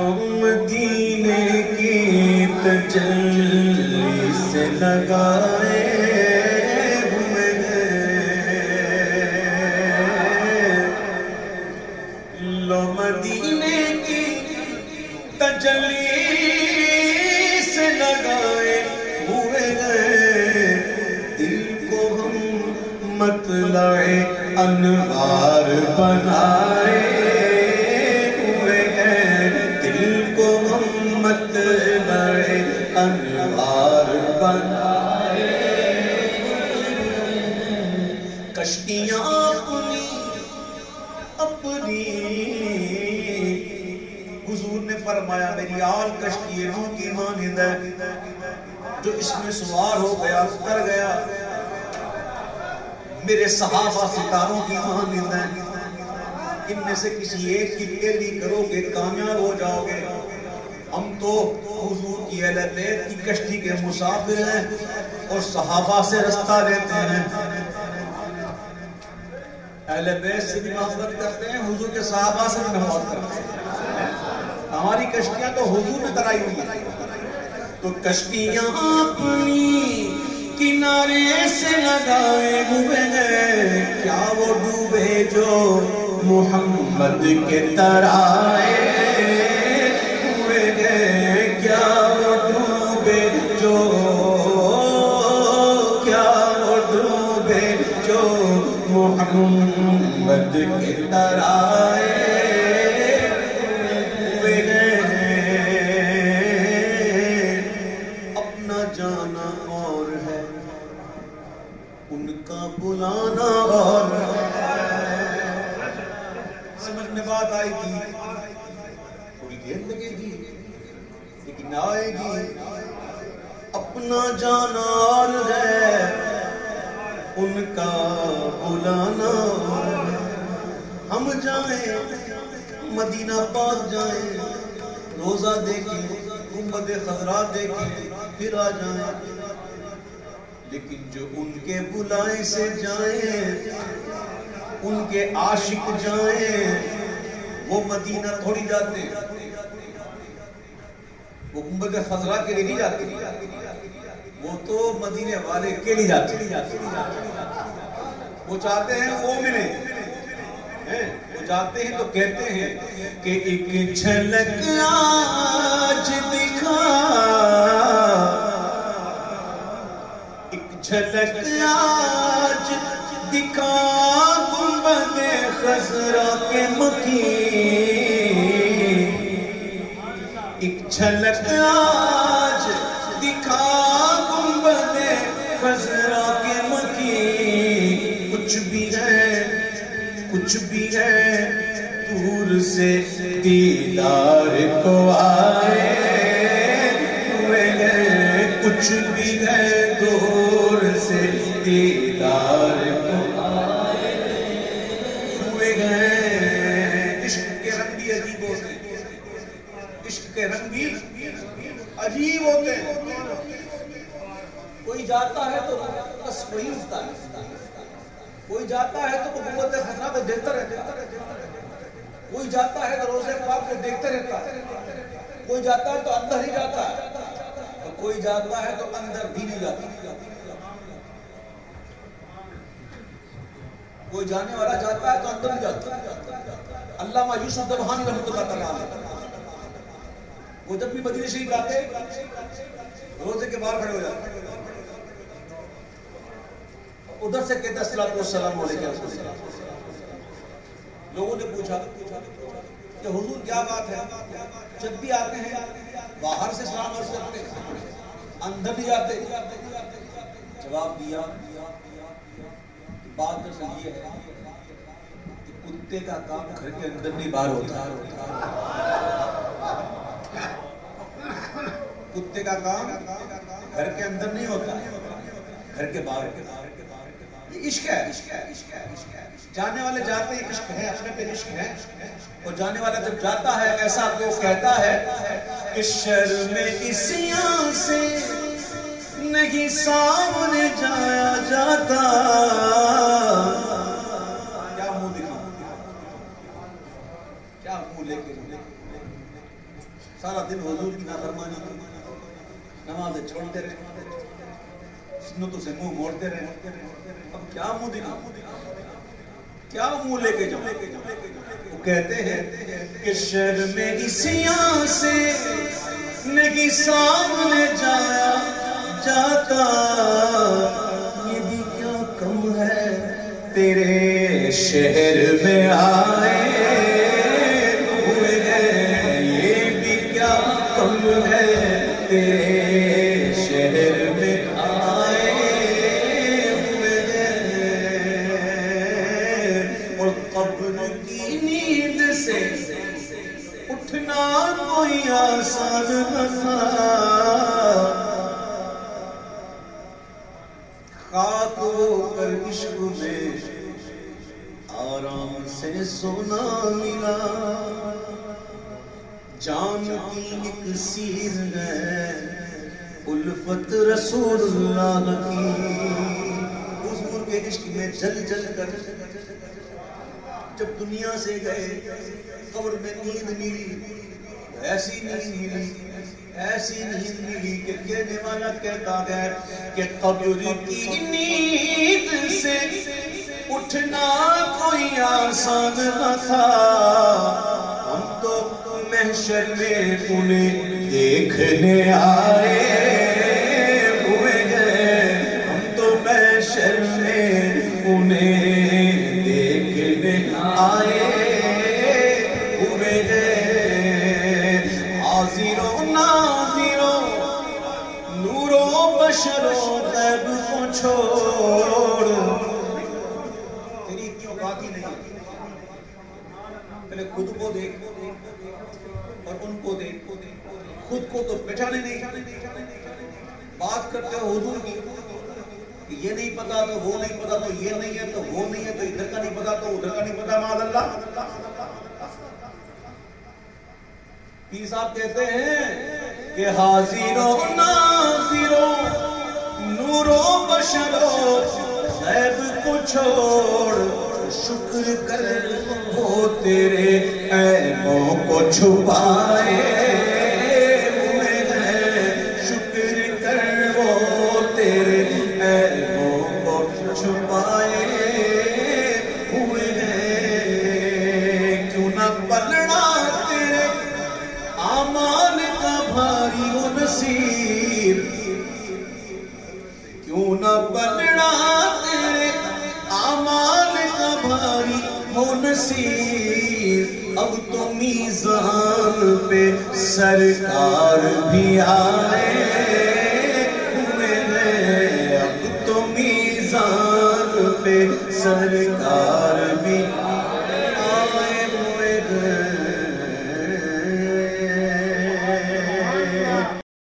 مدینے کی تجلی سے لگائے ہوئے لو مدینے کی تجلی سے لگائے ہوئے دل کو ہم مطلع انوار بنائے ہوئے دل کو ہم مطلع انوار بنائے کشتیاں اپنی حضور نے فرمایا میری آل کشتی نوح کی مانند ہے جو اس میں سوار ہو گیا اتر گیا میرے صحابہ ستاروں کی مانند ہیں ان میں سے کسی ایک کی پیروی کرو گے کامیاب ہو جاؤ گے ہم تو حضور کی اہل بیت کی کشتی کے مسافر ہیں اور صحابہ سے رستہ لیتے ہیں اہل بیت سے بھی محبت کرتے ہیں حضور کے صحابہ سے بھی محبت کرتے ہیں ہماری کشتیاں تو حضور نے ترائی ہوئی ہیں تو کشتیاں اپنی کنارے سے لگائے ہوئے ہیں کیا وہ ڈوبے جو محمد کے ترائے ہوئے ہیں کیا وہ ڈوبے جو کیا وہ ڈوبے جو محمد کے ترائے ہوئے ہیں اپنا جانا اور ہے ان کا بلانا اور سمجھ میں بات آئے گی تھوڑی دیر لگے گی لیکن آئے گی اپنا جانا اور ہے ان کا بلانا اور ہم جائیں مدینہ پاک جائیں روزہ دیکھیں گنبد خضرا دیکھیں پھر آ جائیں لیکن جو ان کے بلائیں سے جائیں ان کے عاشق جائیں وہ مدینہ تھوڑی جاتے وہ گنبد خضرا کے لیے نہیں جاتے وہ تو مدینے والے کے لیے جاتے وہ چاہتے ہیں وہ ملیں وہ جاتے ہیں تو کہتے ہیں کہ ایک جھلک آج دکھا ایک جھلک آج دکھا گنبد خضرا کے مکین ایک جھلک آج دکھا گنبد خضرا کے مکین کچھ بھی ہے دور سے دیدار کو آئے ہوئے ہیں کچھ بھی ہے دور سے دیدار کو آئے ہوئے ہیں عشق کے رنگ بھی عجیب ہوتے ہیں عشق کے رنگ بھی عجیب ہوتے ہیں کوئی جاتا ہے تو بس وہی اٹھتا ہے کوئی جاتا ہے تو گنبد خضرا کو دیکھتا رہتا ہے کوئی جاتا ہے تو روزے پاک کو دیکھتے رہتا ہے کوئی جاتا ہے تو اندر ہی جاتا ہے اور کوئی جاتا ہے تو اندر بھی نہیں جاتا کوئی جانے والا جاتا ہے تو اندر نہیں جاتا علامہ یوسف نبہانی رحمۃ اللہ تعالیٰ وہ جب بھی مدینہ شریف آتے روزے کے باہر کھڑے ہو جاتے ادھر سے کہتے السلام علیکم لوگوں نے پوچھا کہ حضور کیا بات ہے جب بھی آتے ہیں باہر سے سلام عرض کرتے ہیں اندر بھی آتے جواب دیا بات دراصل یہ ہے کہ کتے کا کام گھر کے اندر نہیں باہر ہوتا کتے کا کام گھر کے اندر نہیں ہوتا گھر کے باہر عشق ہے جانے والے جاتے ہیں عشق ہے اپنے پہ عشق ہے اور جانے والا جب جاتا ہے ایسا وہ کہتا ہے کہ شرم اسیاں سے نہیں سامنے جایا جاتا کیا منہ دکھاؤں کیا منہ لے کے سارا دن حضور کی نافرمانی کی، نمازیں چھوڑتے رہے، سنتوں سے منہ موڑتے رہے، اب کیا منہ دکھاؤں، کیا منہ لے کے جاؤں؟ وہ کہتے ہیں کہ شرم عصیاں سے نہیں سامنے جایا جاتا، یہ بھی کیا کم ہے تیرے شہر میں آئے ہوئے ہیں، یہ بھی کیا کم ہے تیرے شہر میں آئے ہوئے ہیں، اور قبر کی نیند سے اٹھنا کوئی آسان نہ تھا، خاک ہو کر عشق میں آرام سے سونا ملا، جان کی ایک سیر ہے الفت رسول اللہ کی، حضور کے عشق میں جل جل کر جب دنیا سے گئے، قبر میں نیند ملی، ایسی نیند ملی، ایسی نیند ملی کہ کہنے والا کہتا ہے کہ قبر کی نیند سے اٹھنا کوئی آسان نہ تھا، ہم تو محشر میں انہیں دیکھنے آئے ہوئے ہیں، ہم تو محشر میں انہیں دیکھنے آئے ہوئے ہیں، حاضروں ناظروں نوروں بشروں غیب کو چھوڑ، تیری اتنی اوقات ہی نہیں، پہلے خود کو دیکھ اور ان کو دیکھ، خود کو تو پہچانے نہیں، بات کرتے ہو حضور کی، یہ نہیں پتا تو وہ نہیں پتا تو یہ نہیں ہے تو وہ نہیں ہے تو ادھر کا نہیں پتا تو ادھر کا نہیں پتا، معاذ اللہ۔ پیر صاحب کہتے ہیں کہ حاضروں ناظروں نوروں بشروں غیب کو چھوڑ، شکر کر وہ تیرے عیبوں کو چھپائے ہوئے ہیں، شکر کر وہ تیرے عیبوں کو چھپائے ہوئے ہیں، کیوں نہ پلڑا تیرے اعمال کا بھاری و نصیب، کیوں نہ پلڑا تیرے اعمال کا بھاری و نصیب، اب تو میزان پہ سرکار بھی آئے ہوئے ہیں، اب تو میزان پہ سرکار بھی